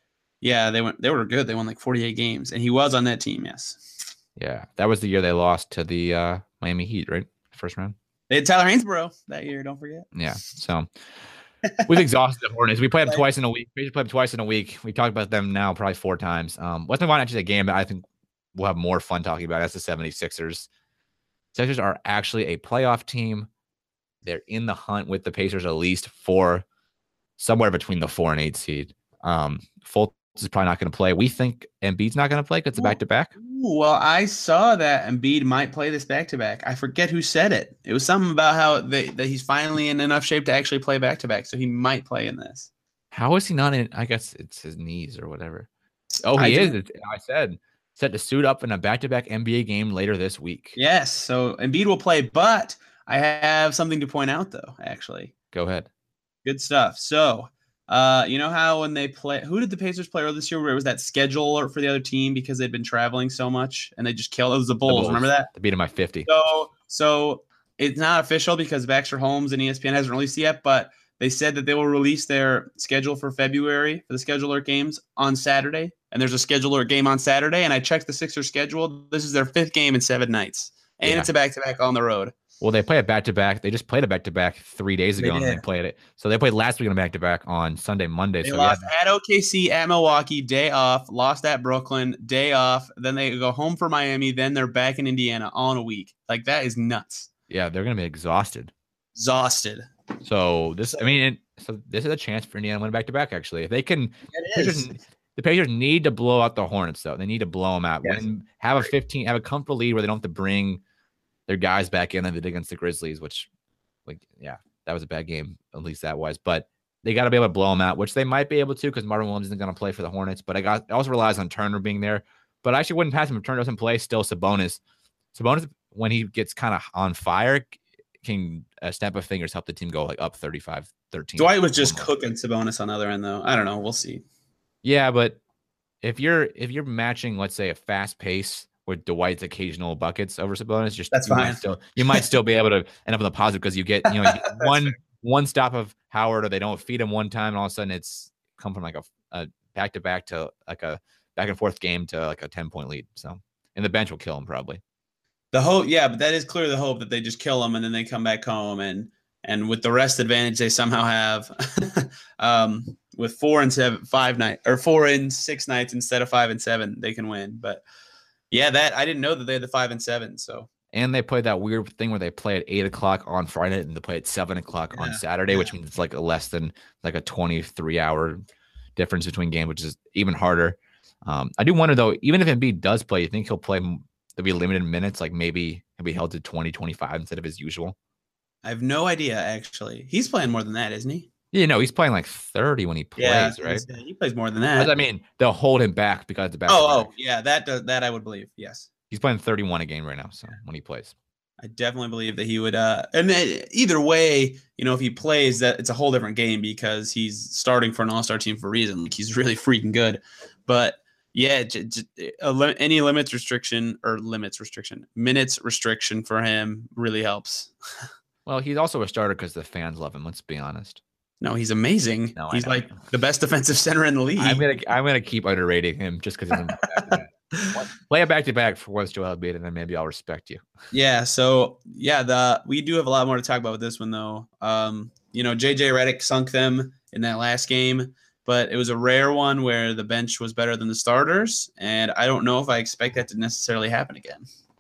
Yeah, they went. They were good. They won like forty-eight games, and he was on that team. Yes. Yeah, that was the year they lost to the uh, Miami Heat, right? First round. They had Tyler Hainsborough that year. Don't forget. Yeah. So we've exhausted the Hornets. We play them twice in a week. We play them twice in a week. We talked about them now probably four times. Um, Western Conference actually a game that I think we'll have more fun talking about. That's the seventy-sixers. Sixers are actually a playoff team. They're in the hunt with the Pacers at least for somewhere between the four and eight seed. Um, Fultz is probably not going to play. We think Embiid's not going to play because it's a back-to-back. Well, I saw that Embiid might play this back-to-back. I forget who said it. It was something about how they, that he's finally in enough shape to actually play back-to-back, so he might play in this. How is he not in? I guess it's his knees or whatever. Oh, he I is. Did. I said set to suit up in a back-to-back N B A game later this week. Yes, so Embiid will play, but I have something to point out, though, actually. Go ahead. Good stuff. So, uh, you know how when they play, who did the Pacers play earlier this year where it was that schedule for the other team because they'd been traveling so much and they just killed? It was the Bulls. The Bulls. Remember that? They beat them by fifty. So, so it's not official because Baxter Holmes and E S P N hasn't released it yet, but they said that they will release their schedule for February for the scheduler games on Saturday. And there's a scheduler game on Saturday. And I checked the Sixers schedule. This is their fifth game in seven nights. And yeah. It's a back-to-back on the road. Well, they play a back-to-back. They just played a back-to-back three days ago, they and they played it. So they played last week on a back-to-back on Sunday, Monday. They so lost yeah. at O K C, at Milwaukee, day off. Lost at Brooklyn, day off. Then they go home for Miami. Then they're back in Indiana all in a week. Like, that is nuts. Yeah, they're going to be exhausted. Exhausted. So this, I mean, it, so this is a chance for Indiana to win back-to-back, actually. If they can, Pacers, the Pacers need to blow out the Hornets, though. They need to blow them out. Yes. Win, have a fifteen, have a comfortable lead where they don't have to bring their guys back in and they did against the Grizzlies, which, like, yeah, that was a bad game, at least that was. But they got to be able to blow them out, which they might be able to because Marvin Williams isn't going to play for the Hornets. But I got it also relies on Turner being there. But I actually wouldn't pass him if Turner doesn't play. Still, Sabonis. Sabonis, when he gets kind of on fire, can a snap of fingers help the team go like up thirty-five thirteen. Dwight was just cooking Sabonis on the other end, though. I don't know. We'll see. Yeah, but if you're if you're matching, let's say, a fast pace with Dwight's occasional buckets over Sabonis, just that's you fine. Might still, you might still be able to end up in the positive because you get you know you get one fair. one stop of Howard, or they don't feed him one time, and all of a sudden it's come from like a, a back to back to like a back and forth game to like a ten point lead. So and the bench will kill him probably. The hope, yeah, but that is clearly the hope that they just kill them and then they come back home and and with the rest advantage they somehow have, um, with four and seven, five night or four and six nights instead of five and seven, they can win. But yeah, that I didn't know that they had the five and seven. So and they played that weird thing where they play at eight o'clock on Friday and they play at seven o'clock yeah. on Saturday, yeah. which means it's like a less than like a twenty-three hour difference between games, which is even harder. Um, I do wonder though, even if Embiid does play, you think he'll play? There'll be limited minutes, like maybe he'll be held to twenty, twenty-five instead of his usual. I have no idea, actually. He's playing more than that, isn't he? Yeah, no, he's playing like thirty when he plays, yeah, right? He plays more than that. I mean, they'll hold him back because the back. Oh, oh, yeah, that does, that I would believe. Yes, he's playing thirty-one a game right now. So when he plays, I definitely believe that he would. Uh, and then either way, you know, if he plays, that it's a whole different game because he's starting for an all-star team for a reason. Like he's really freaking good, but. Yeah, j- j- any limits restriction or limits restriction, minutes restriction for him really helps. Well, he's also a starter because the fans love him. Let's be honest. No, he's amazing. No, he's like the best defensive center in the league. I'm gonna I'm gonna keep underrating him just because he's play a back to back for once, Joel Embiid, and then maybe I'll respect you. Yeah. So yeah, the we do have a lot more to talk about with this one though. Um, you know, J J Redick sunk them in that last game. But it was a rare one where the bench was better than the starters, and I don't know if I expect that to necessarily happen again.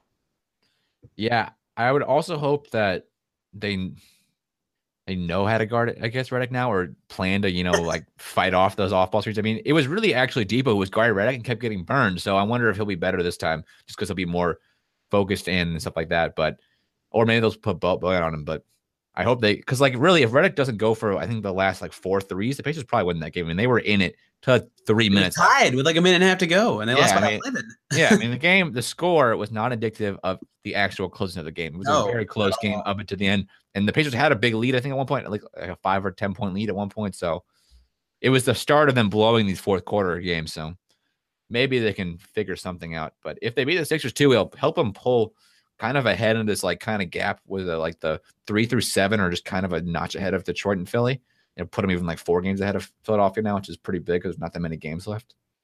Yeah, I would also hope that they they know how to guard it, I guess, Redick now, or plan to, you know, like fight off those off-ball screens. I mean, it was really actually Depot who was guarding Redick and kept getting burned, so I wonder if he'll be better this time just because he'll be more focused in and stuff like that. But or maybe they'll put Bojan on him, but I hope they, because like really, if Redick doesn't go for, I think the last like four threes, the Pacers probably win that game. I mean, they were in it to three minutes. Tied with like a minute and a half to go, and they yeah, lost by I mean, eleven. Yeah, I mean the game, the score was not indicative of the actual closing of the game. It was no, a very close game up until the end, and the Pacers had a big lead. I think at one point, like, like a five or ten point lead at one point. So it was the start of them blowing these fourth quarter games. So maybe they can figure something out. But if they beat the Sixers too, it'll help them pull kind of ahead in this like kind of gap with a, like the three through seven or just kind of a notch ahead of Detroit and Philly. It'll put them even like four games ahead of Philadelphia now, which is pretty big because there's not that many games left.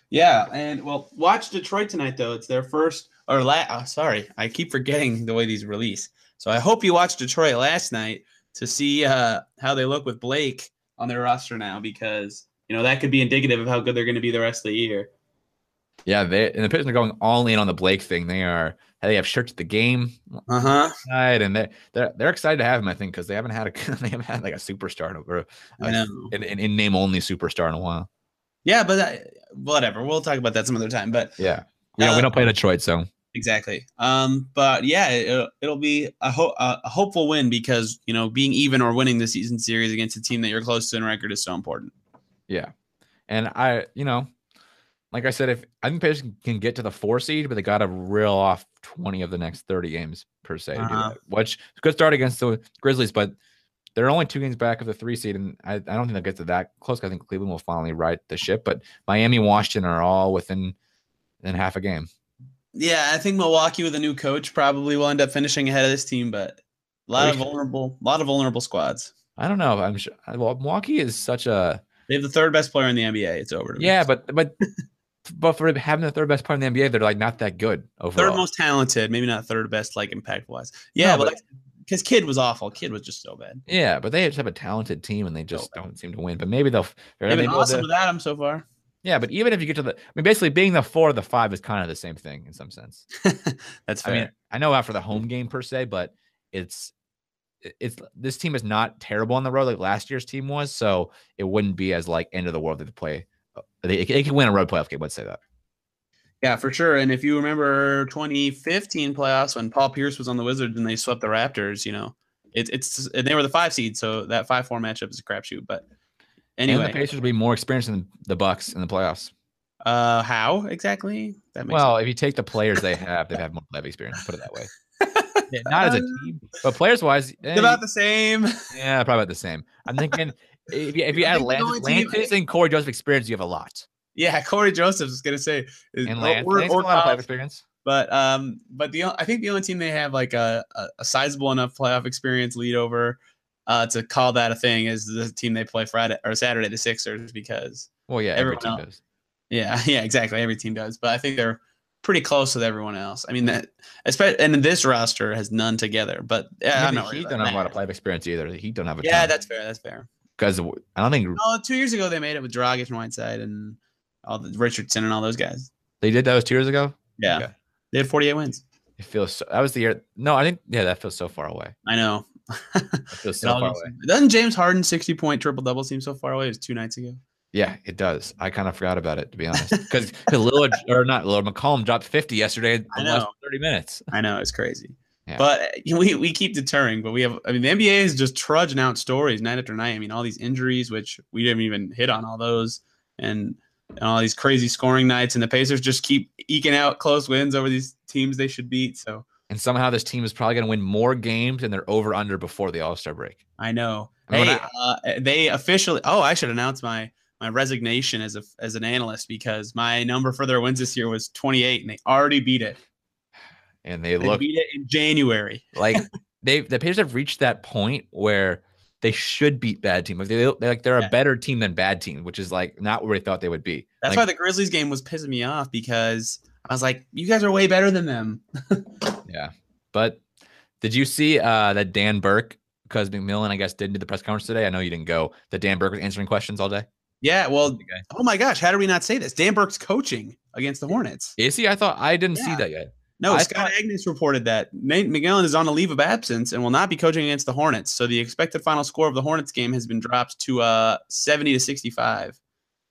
Yeah, and well, watch Detroit tonight though. It's their first or la- oh, sorry, I keep forgetting the way these release. So I hope you watched Detroit last night to see uh, how they look with Blake on their roster now, because you know that could be indicative of how good they're going to be the rest of the year. Yeah, they and the Pistons are going all in on the Blake thing. They are they have shirts at the game, uh huh, and they they're they're excited to have him. I think because they haven't had a they haven't had like a superstar or I know. an in name only superstar in a while. Yeah, but uh, whatever. We'll talk about that some other time. But yeah, we don't uh, we don't play Detroit, so exactly. Um, but yeah, it, it'll be a, ho- a hopeful win because you know being even or winning the season series against a team that you're close to in record is so important. Yeah, and I you know. Like I said, if I think Pacers can get to the four seed, but they got to reel off twenty of the next thirty games per se to uh-huh. do that, which is a good start against the Grizzlies, but they're only two games back of the three seed, and I, I don't think they'll get to that close. I think Cleveland will finally right the ship, but Miami, Washington are all within, within half a game. Yeah, I think Milwaukee with a new coach probably will end up finishing ahead of this team, but a lot of vulnerable, a lot of vulnerable squads. I don't know. I'm sure. Well, Milwaukee is such a. They have the third best player in the N B A. It's over. To yeah, me. but but. But for having the third best player in the N B A, they're like not that good overall. Third most talented, maybe not third best, like impact wise. Yeah, no, but because Kid was awful. Kid was just so bad. Yeah, but they just have a talented team and they just so don't seem to win. But maybe they'll. They've been awesome with Adam so far. Yeah, but even if you get to the, I mean, basically being the four or the five is kind of the same thing in some sense. That's fair. I mean, I know after the home game per se, but it's it's this team is not terrible on the road like last year's team was, so it wouldn't be as like end of the world to play. They, they can win a road playoff game. Let's say that. Yeah, for sure. And if you remember twenty fifteen playoffs when Paul Pierce was on the Wizards and they swept the Raptors, you know, it, it's and they were the five seed, so that five four matchup is a crapshoot. But anyway, and the Pacers will be more experienced than the Bucks in the playoffs. Uh, how exactly? That makes well, sense. If you take the players they have, they have more live experience. Put it that way. Yeah, not as a team, but players wise, eh, about the same. Yeah, probably about the same. I'm thinking if you, if you add Lance, Lance and Corey Joseph experience, you have a lot. Yeah, Corey Joseph is gonna say, and Lance, or, Lance or, or a lot of playoff experience. But um, but the I think the only team they have like a, a, a sizable enough playoff experience lead over, uh, to call that a thing is the team they play Friday or Saturday, the Sixers, because well, yeah, every team else, does. Yeah, yeah, exactly, every team does. But I think they're pretty close with everyone else. I mean that, especially and this roster has none together. But yeah, I'm not He don't have a lot of playoff experience either. He don't have a yeah, ton. that's fair. That's fair. Because I don't think. Oh, two years ago they made it with Dragic and Whiteside and all the Richardson and all those guys. They did that was two years ago. Yeah, okay. They had forty-eight wins. It feels so, that was the year. No, I think yeah, that feels so far away. I know. It feels so far away. Doesn't James Harden sixty point triple double seem so far away? It was two nights ago. Yeah, it does. I kind of forgot about it, to be honest. Because Lillard or not Lillard, McCollum dropped fifty yesterday in the last thirty minutes. I know, it's crazy. Yeah. But we, we keep deterring, but we have I mean the N B A is just trudging out stories night after night. I mean, all these injuries, which we didn't even hit on all those, and, and all these crazy scoring nights, and the Pacers just keep eking out close wins over these teams they should beat. So and somehow this team is probably going to win more games than they're over under before the All-Star break. I know. I mean, hey, I, uh, they officially oh, I should announce my my resignation as a as an analyst because my number for their wins this year was twenty-eight and they already beat it. And they, they look beat it in January. Like they the Pacers have reached that point where they should beat bad teams. Like they they're like they're yeah. a better team than bad team, which is like not where they thought they would be. That's like, why the Grizzlies game was pissing me off because I was like, you guys are way better than them. Yeah. But did you see uh, that Dan Burke, because McMillan, I guess, didn't do the press conference today? I know you didn't go. That Dan Burke was answering questions all day. Yeah, well, oh my gosh, how did we not say this? Dan Burke's coaching against the Hornets. Is he? I thought I didn't yeah. see that yet. No, I Scott thought... Agnes reported that Nate McMillan is on a leave of absence and will not be coaching against the Hornets. So the expected final score of the Hornets game has been dropped to uh seventy to sixty-five.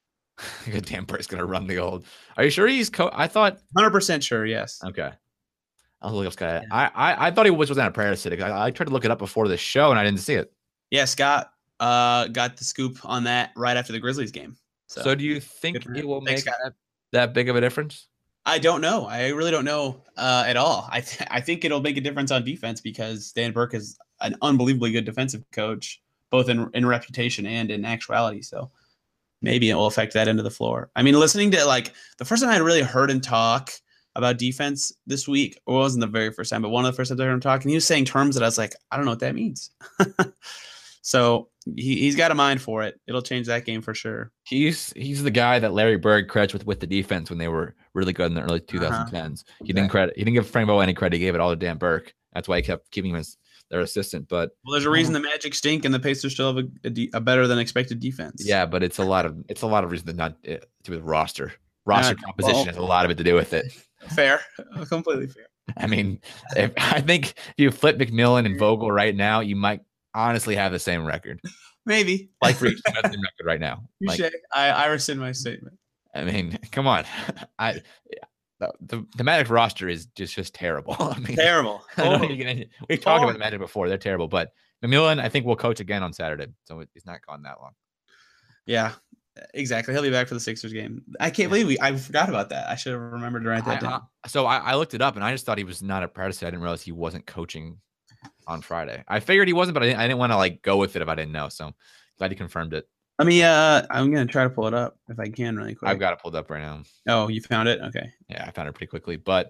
Dan Burke's gonna run the old. Are you sure he's? Co- I thought one hundred percent sure. Yes. Okay. I'll look up Scott. Yeah. I, I I thought he was was at a prayer city. I, I tried to look it up before the show and I didn't see it. Yeah, Scott uh got the scoop on that right after the Grizzlies game. So, so do you think it will Thanks, make that, that big of a difference? I don't know. I really don't know uh, at all. I th- I think it'll make a difference on defense because Dan Burke is an unbelievably good defensive coach, both in in reputation and in actuality. So maybe it will affect that end of the floor. I mean, listening to like the first time I really heard him talk about defense this week, or it wasn't the very first time, but one of the first times I heard him talk, and he was saying terms that I was like, I don't know what that means. So he, he's got a mind for it. It'll change that game for sure. He's he's the guy that Larry Bird credits with with the defense when they were really good in the early twenty tens. Uh-huh. He Exactly. didn't credit. He didn't give Frank Boa any credit. He gave it all to Dan Burke. That's why he kept keeping him as their assistant. But well, there's a reason the Magic stink and the Pacers still have a, a, de- a better than expected defense. Yeah, but it's a lot of it's a lot of reason to not uh, to do with roster. Roster Uh, composition well, has a lot of it to do with it. Fair, completely fair. I mean, if, I think if you flip McMillan and Vogel right now, you might honestly have the same record. Maybe. Like for each have the same record right now. Like, I, I rescind my statement. I mean, come on. I the, the, the Magic roster is just just terrible. I mean, Terrible. I don't think you can, we've talked about the Magic before. They're terrible, but McMillan, I think, will coach again on Saturday, so it's not gone that long. Yeah, exactly. He'll be back for the Sixers game. I can't believe we. I forgot about that. I should have remembered to write that I, down. I, so I, I looked it up, and I just thought he was not a practice. I didn't realize he wasn't coaching on Friday. I figured he wasn't, but I didn't, I didn't want to like go with it if I didn't know. So glad he confirmed it. Let me. Uh, I'm gonna try to pull it up if I can really quick. I've got it pulled up right now. Oh, you found it? Okay. Yeah, I found it pretty quickly, but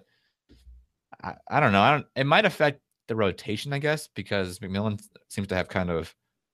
I, I don't know. I don't. It might affect the rotation, I guess, because McMillan seems to have kind of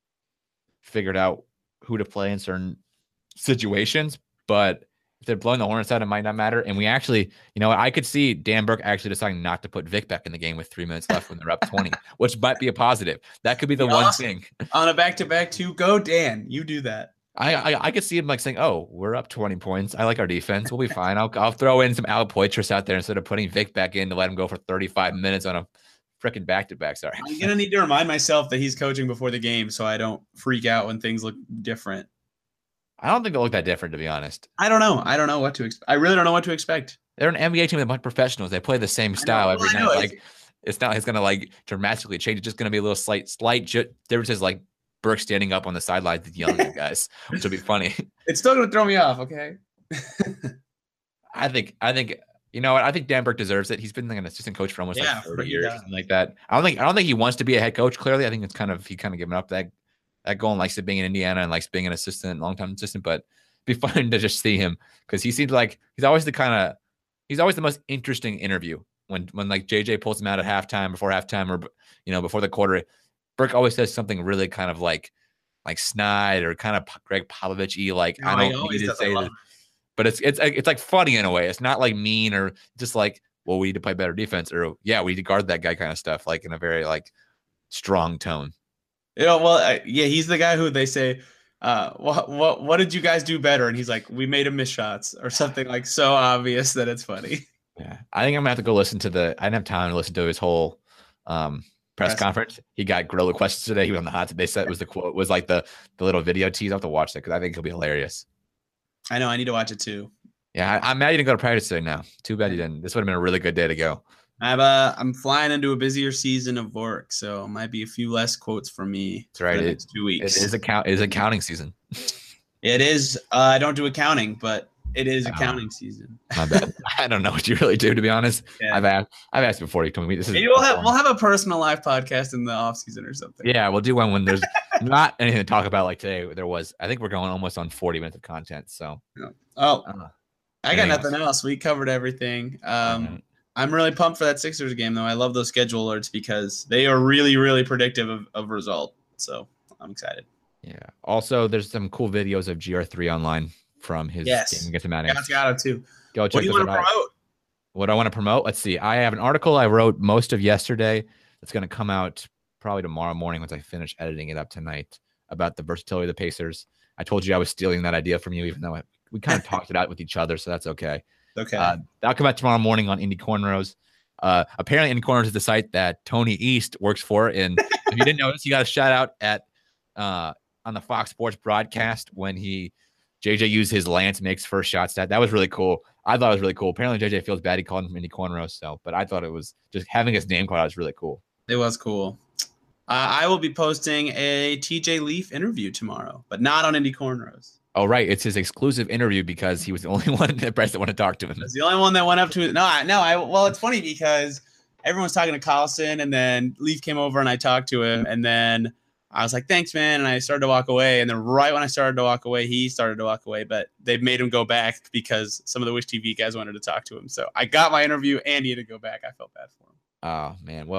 figured out who to play in certain situations. But if they're blowing the Hornets out, it might not matter. And we actually, you know, I could see Dan Burke actually deciding not to put Vic back in the game with three minutes left when they're up twenty, which might be a positive. That could be the one awesome. thing. On a back-to-back two, go Dan. You do that. I, I I could see him like saying, "Oh, we're up twenty points. I like our defense. We'll be fine. I'll I'll throw in some Al Poitras out there instead of putting Vic back in to let him go for thirty-five minutes on a freaking back to back." Sorry, I'm gonna need to remind myself that he's coaching before the game, so I don't freak out when things look different. I don't think they'll look that different, to be honest. I don't know. I don't know what to expect. I really don't know what to expect. They're an N B A team with a bunch of professionals. They play the same style every night. Like it's not it's gonna like dramatically change. It's just gonna be a little slight slight differences, like Burke standing up on the sidelines and yelling at guys, which will be funny. It's still gonna throw me off, okay? I think I think you know what I think Dan Burke deserves it. He's been like an assistant coach for almost yeah, like thirty years, something like that. I don't think I don't think he wants to be a head coach. Clearly, I think it's kind of he kind of given up that that goal and likes it being in Indiana and likes being an assistant, long time assistant. But it'd be fun to just see him because he seems like he's always the kind of he's always the most interesting interview when when like J J pulls him out at halftime, before halftime, or you know before the quarter. Burke always says something really kind of like. like snide or kind of Greg Popovich-y, like no, I don't need to say this, but it's it's it's like funny in a way. It's not like mean or just like, well, we need to play better defense or yeah, we need to guard that guy kind of stuff, like in a very like strong tone. You know, well, I, yeah, he's the guy who they say, uh, what what what did you guys do better? And he's like, we made him miss shots or something like so obvious that it's funny. Yeah, I think I'm gonna have to go listen to the. I didn't have time to listen to his whole. Um, press, press conference. He got gorilla questions today. He was on the hot seat. They said it was the quote was like the the little video tease. I have to watch that because I think it'll be hilarious. I know. I need to watch it too. Yeah, I, I'm mad you didn't go to practice today. Now, too bad you didn't. This would have been a really good day to go. I've uh, I'm flying into a busier season of work, so it might be a few less quotes from me. That's right. For the it, next two weeks. It is account. It is accounting season. It is. Uh, I don't do accounting, but it is accounting uh, season. My bad. I don't know what you really do, to be honest. Yeah. I've asked. I've asked before. You told me this is. Maybe we'll have we'll have a personal live podcast in the off season or something. Yeah, we'll do one when there's not anything to talk about. Like today, there was. I think we're going almost on forty minutes of content. So. Yeah. Oh, uh, I got nothing else. We covered everything. Um, mm-hmm. I'm really pumped for that Sixers game, though. I love those schedule alerts because they are really, really predictive of, of result. So I'm excited. Yeah. Also, there's some cool videos of G R three online from his yes. game against the Madden. God's got it too. Go check what do you want to out. promote? What I want to promote? Let's see. I have an article I wrote most of yesterday that's going to come out probably tomorrow morning once I finish editing it up tonight about the versatility of the Pacers. I told you I was stealing that idea from you, even though I, we kind of talked it out with each other, so that's okay. Okay. Uh, that'll come out tomorrow morning on Indy Cornrows. Uh, apparently, Indy Cornrows is the site that Tony East works for. And if you didn't notice, you got a shout out at uh, on the Fox Sports broadcast when he J J used his Lance makes first shot stat. That was really cool. I thought it was really cool. Apparently, J J feels bad he called him Indy Cornrows, so but I thought it was just having his name called out was really cool. It was cool. Uh, I will be posting a T J Leaf interview tomorrow, but not on Indy Cornrows. Oh, right. It's his exclusive interview because he was the only one that press that wanted to talk to him. That's the only one that went up to it. No, I, no. I well, it's funny because everyone's talking to Collison, and then Leaf came over and I talked to him, and then I was like, "Thanks, man," and I started to walk away. And then right when I started to walk away, he started to walk away, but they made him go back because some of the Wish T V guys wanted to talk to him. So I got my interview, and he had to go back. I felt bad for him. Oh man, well,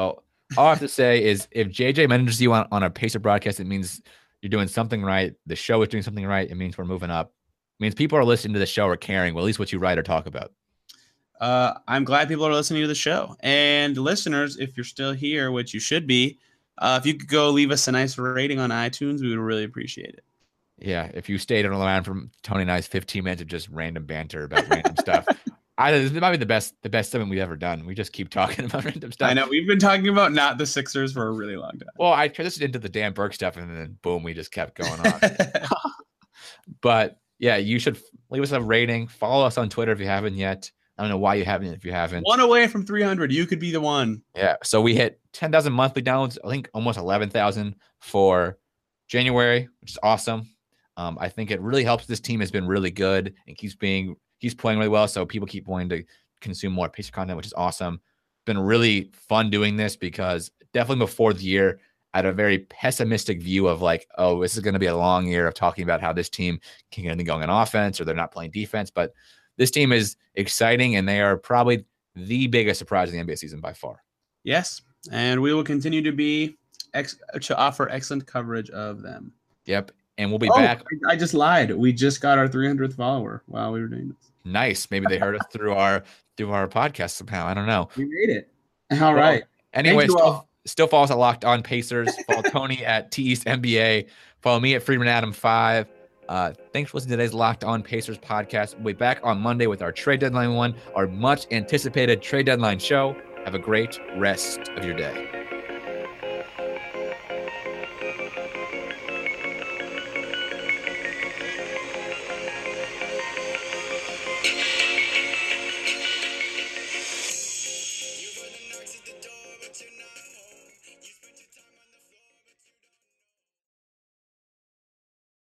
all I have to say is if J J mentions you on, on a Pacer broadcast, it means you're doing something right. The show is doing something right. It means we're moving up. It means people are listening to the show or caring, well, at least what you write or talk about. Uh, I'm glad people are listening to the show. And listeners, if you're still here, which you should be, uh, if you could go leave us a nice rating on iTunes, we would really appreciate it. Yeah, if you stayed around from Tony and I's fifteen minutes of just random banter about random stuff, I, this might be the best the best segment we've ever done. We just keep talking about random stuff. I know we've been talking about not the Sixers for a really long time. Well, I transitioned into the Dan Burke stuff, and then boom, we just kept going on. But yeah, you should leave us a rating. Follow us on Twitter if you haven't yet. I don't know why you haven't. If you haven't, one away from three hundred, you could be the one. Yeah. So we hit ten thousand monthly downloads. I think almost eleven thousand for January, which is awesome. Um, I think it really helps. This team has been really good and keeps being keeps playing really well. So people keep wanting to consume more Pacer content, which is awesome. Been really fun doing this because definitely before the year, I had a very pessimistic view of like, oh, this is going to be a long year of talking about how this team can get anything going on offense or they're not playing defense. But this team is exciting and they are probably the biggest surprise of the N B A season by far. Yes, and we will continue to be ex- to offer excellent coverage of them. Yep. And we'll be oh, back. I just lied. We just got our three hundredth follower while we were doing this. Nice. Maybe they heard us through our through our podcast somehow. I don't know. We made it. All well, right. Anyway, still, still follow us at Locked On Pacers. Follow Tony at T East N B A. Follow me at Freeman Adam five. Uh, thanks for listening to today's Locked On Pacers podcast. We'll be back on Monday with our trade deadline one, our much anticipated trade deadline show. Have a great rest of your day.